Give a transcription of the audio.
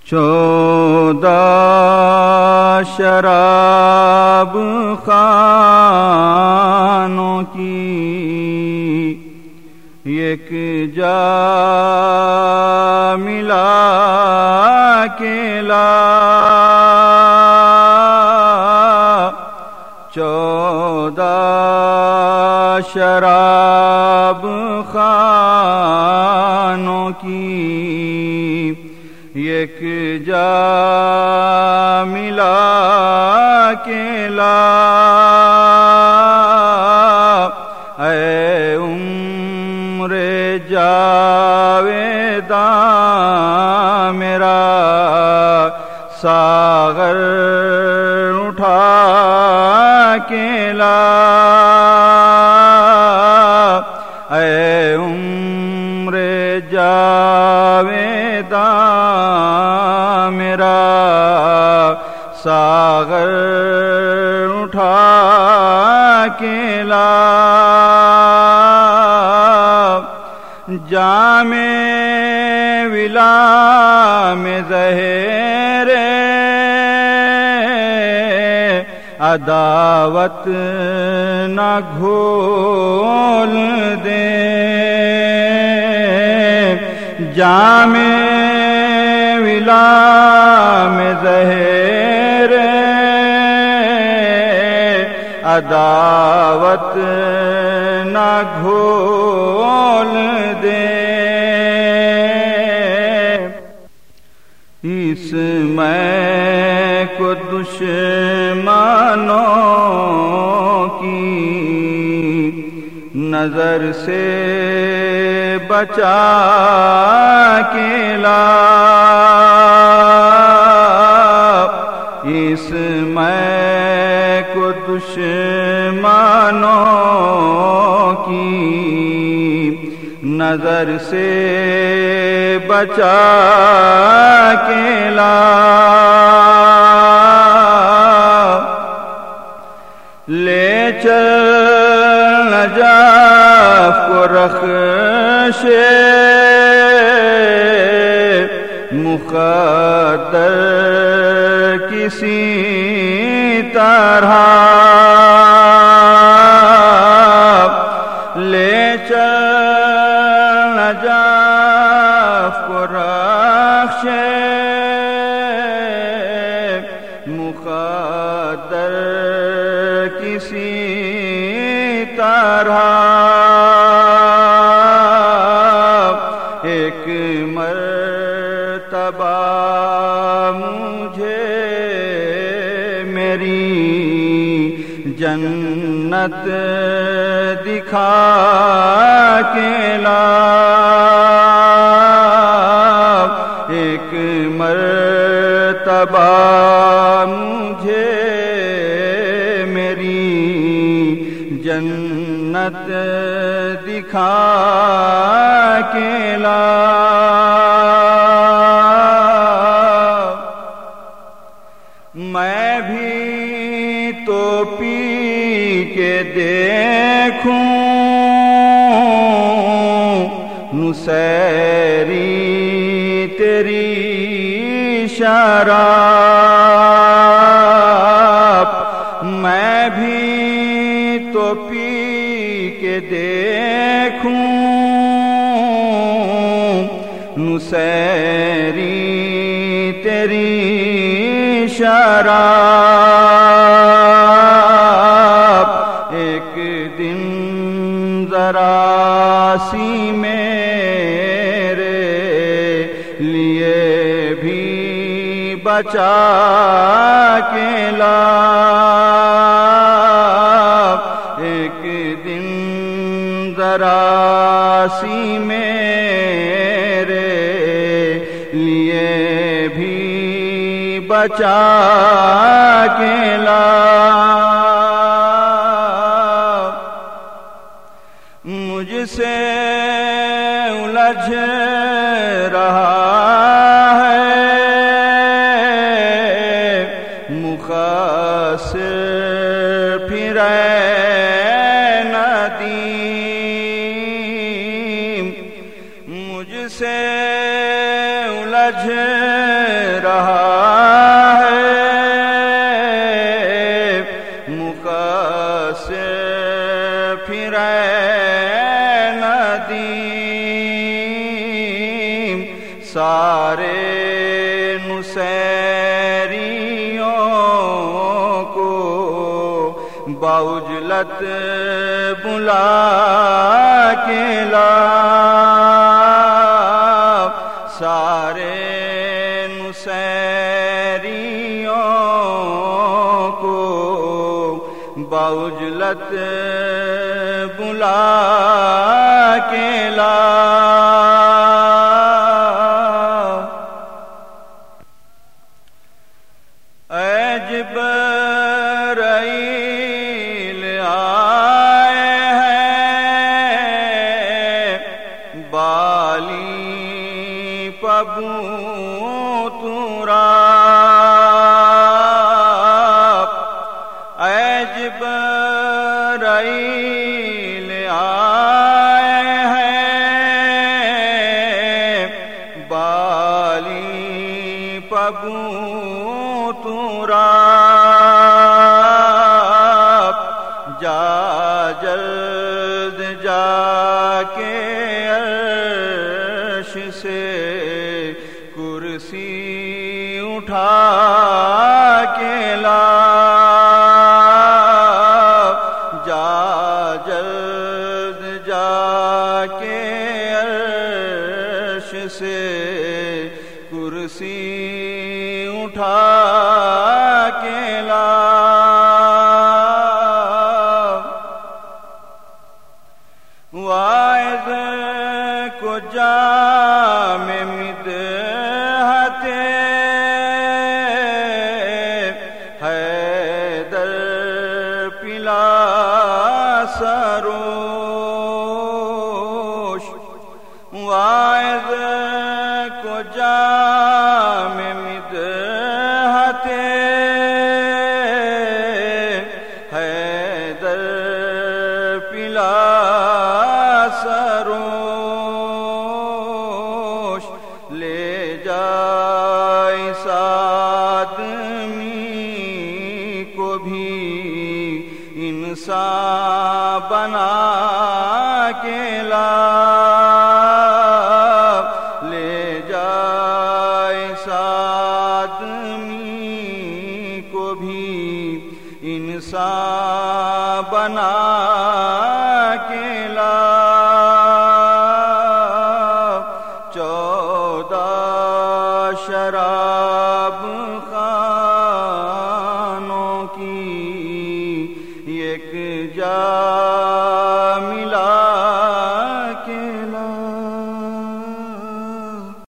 14 شراب خانوں کی ایک جا ملا کے لا 14 شراب خانوں کی ایک جا ملا کے لا اے عمر جاویداں میرا ساغر اٹھا کے لا اے عمر جاویداں میرا ساغر اٹھا کے لا جام ولا میں زہر عداوت نہ گھول دے جام ولا میں زہر عداوت نہ گھول دے اس میں کو دشمنوں کی نظر سے بچا کے لا اس میں کو دشمنوں کی نظر سے بچا کے لا لے چل نجاف کو رخش مقدر کسی طرح لے چل نجاف کو رخش مقدر کسی طرح ایک مرتبہ مجھے میری جنت دکھا کے لا ایک مرتبہ مجھے میری جنت دکھا کے لا میں بھی تو پی کے دیکھوں نصیری تیری شراب میں بھی تو پی کے دیکھوں نصیری تیری شراب ایک دن ذرا سی میرے لیے بھی بچا کے لا ایک دن ذرا سی میرے لیے بھی بچا کے لا مجھ سے الجھ رہا ہے مخاسر پھر ندیم مجھ سے الجھ بعجلت بلا کے لا سارے نصیریوں کو بعجلت بلا کے لا اے جبرائیل آئے ہیں بالی پبوترا اے جبرائیل آئے ہیں بالی پبوترا جا جلد جا کے عرش سے کرسی اٹھا کے لا جا جلد جا کے عرش سے کرسی اٹھا کے لا واعظ کو جام مدحت حیدر پلا سروش واعظ کو جام مدحت حیدر پلا سروش لے جائے آدمی کو بھی انسان بنا کے لا لے جائے آدمی کو بھی انسان بنا کے لا 14 شراب خانوں کی ایک جا ملا